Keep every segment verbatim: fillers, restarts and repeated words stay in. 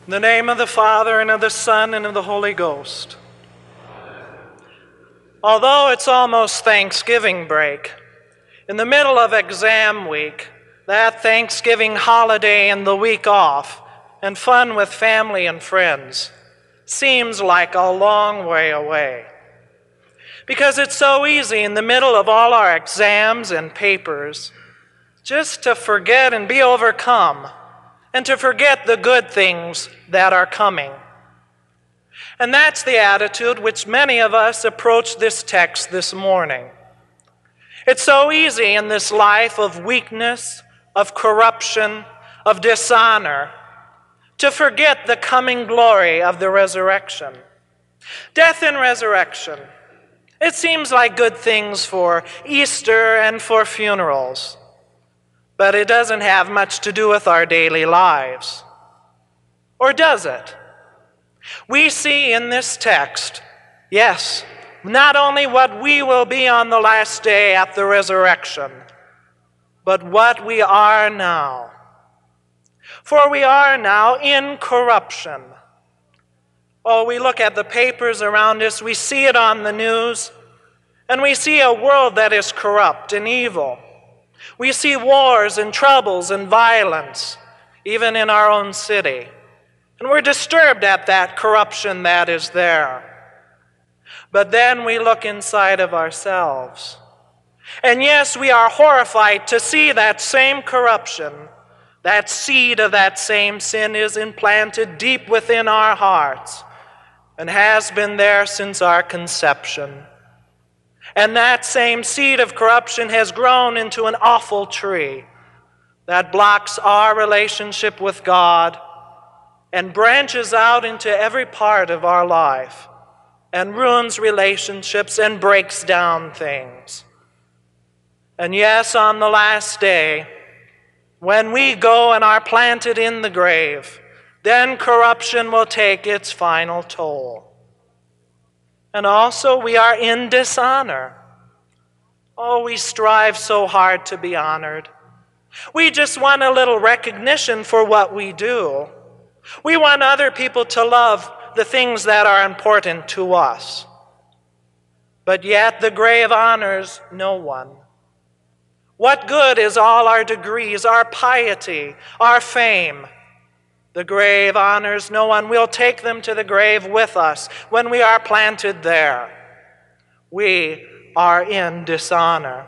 In the name of the Father, and of the Son, and of the Holy Ghost. Although it's almost Thanksgiving break, in the middle of exam week, that Thanksgiving holiday and the week off, and fun with family and friends, seems like a long way away. Because it's so easy in the middle of all our exams and papers just to forget and be overcome, and to forget the good things that are coming. And that's the attitude which many of us approach this text this morning. It's so easy in this life of weakness, of corruption, of dishonor, to forget the coming glory of the resurrection. Death and resurrection, it seems like good things for Easter and for funerals. But it doesn't have much to do with our daily lives. Or does it? We see in this text, yes, not only what we will be on the last day at the resurrection, but what we are now. For we are now in corruption. Oh, we look at the papers around us, we see it on the news, and we see a world that is corrupt and evil. We see wars and troubles and violence, even in our own city. And we're disturbed at that corruption that is there. But then we look inside of ourselves. And yes, we are horrified to see that same corruption, that seed of that same sin is implanted deep within our hearts and has been there since our conception. And that same seed of corruption has grown into an awful tree that blocks our relationship with God and branches out into every part of our life and ruins relationships and breaks down things. And yes, on the last day, when we go and are planted in the grave, then corruption will take its final toll. And also we are in dishonor. Oh, we strive so hard to be honored. We just want a little recognition for what we do. We want other people to love the things that are important to us. But yet the grave honors no one. What good is all our degrees, our piety, our fame? The grave honors no one. We'll take them to the grave with us when we are planted there. We are in dishonor.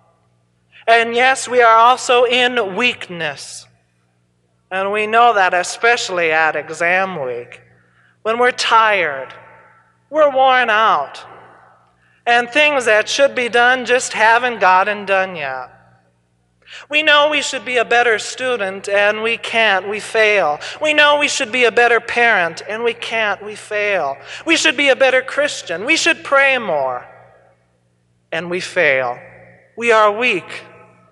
And yes, we are also in weakness. And we know that especially at exam week, when we're tired, we're worn out, and things that should be done just haven't gotten done yet. We know we should be a better student, and we can't, we fail. We know we should be a better parent, and we can't, we fail. We should be a better Christian. We should pray more, and we fail. We are weak.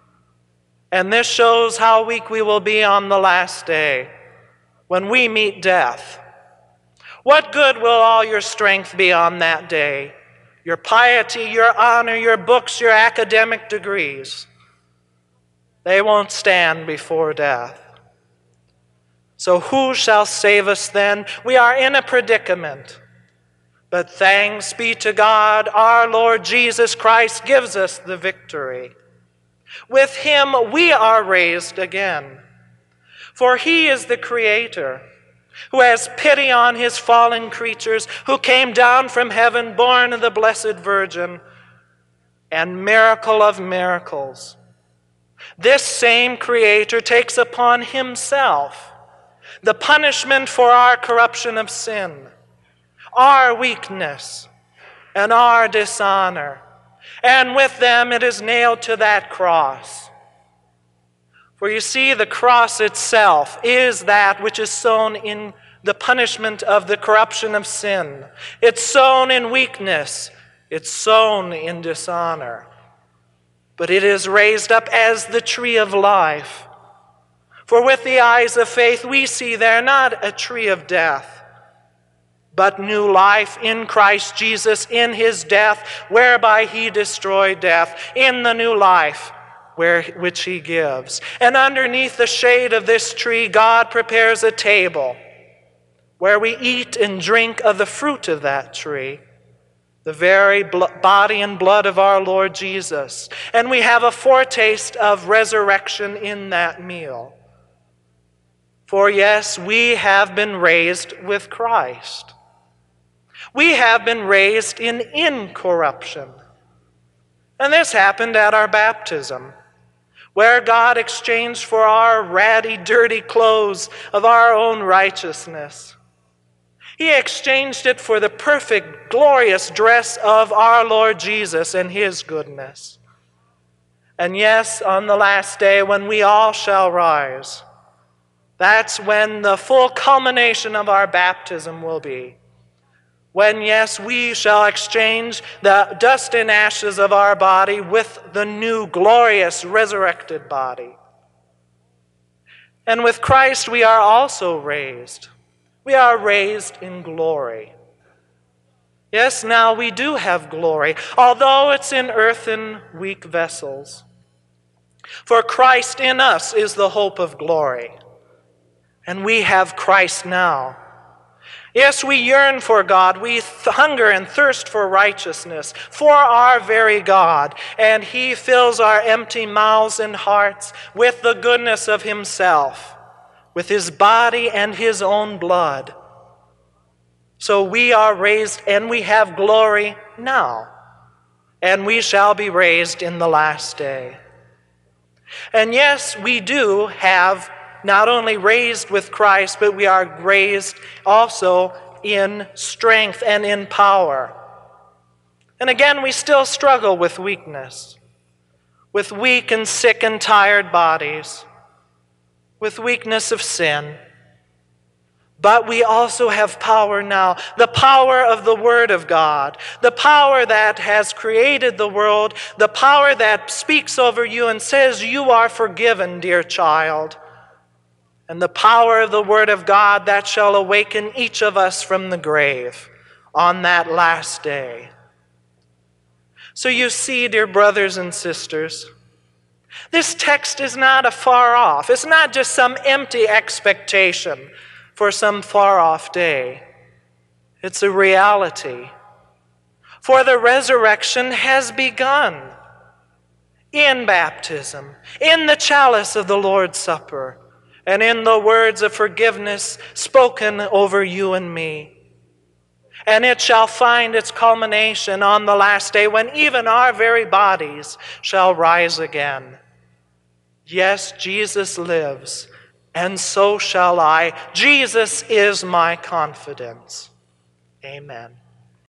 And this shows how weak we will be on the last day, when we meet death. What good will all your strength be on that day? Your piety, your honor, your books, your academic degrees. They won't stand before death. So who shall save us then? We are in a predicament. But thanks be to God, our Lord Jesus Christ gives us the victory. With him we are raised again. For he is the Creator, who has pity on his fallen creatures, who came down from heaven, born of the Blessed Virgin, and miracle of miracles. This same Creator takes upon himself the punishment for our corruption of sin, our weakness, and our dishonor. And with them it is nailed to that cross. For you see, the cross itself is that which is sown in the punishment of the corruption of sin. It's sown in weakness. It's sown in dishonor. But it is raised up as the tree of life. For with the eyes of faith we see there not a tree of death, but new life in Christ Jesus in his death, whereby he destroyed death, in the new life where, which he gives. And underneath the shade of this tree, God prepares a table where we eat and drink of the fruit of that tree, the very body and blood of our Lord Jesus. And we have a foretaste of resurrection in that meal. For yes, we have been raised with Christ. We have been raised in incorruption. And this happened at our baptism, where God exchanged for our ratty, dirty clothes of our own righteousness. He exchanged it for the perfect, glorious dress of our Lord Jesus and his goodness. And yes, on the last day when we all shall rise, that's when the full culmination of our baptism will be. When, yes, we shall exchange the dust and ashes of our body with the new, glorious, resurrected body. And with Christ we are also raised. We are raised in glory. Yes, now we do have glory, although it's in earthen, weak vessels. For Christ in us is the hope of glory. And we have Christ now. Yes, we yearn for God. We th- hunger and thirst for righteousness, for our very God. And he fills our empty mouths and hearts with the goodness of himself, with his body and his own blood. So we are raised and we have glory now. And we shall be raised in the last day. And yes, we do have not only raised with Christ, but we are raised also in strength and in power. And again, we still struggle with weakness, with weak and sick and tired bodies, with weakness of sin. But we also have power now, the power of the Word of God, the power that has created the world, the power that speaks over you and says, "You are forgiven, dear child." And the power of the Word of God that shall awaken each of us from the grave on that last day. So you see, dear brothers and sisters, this text is not afar off. It's not just some empty expectation for some far-off day. It's a reality. For the resurrection has begun in baptism, in the chalice of the Lord's Supper, and in the words of forgiveness spoken over you and me. And it shall find its culmination on the last day when even our very bodies shall rise again. Yes, Jesus lives, and so shall I. Jesus is my confidence. Amen.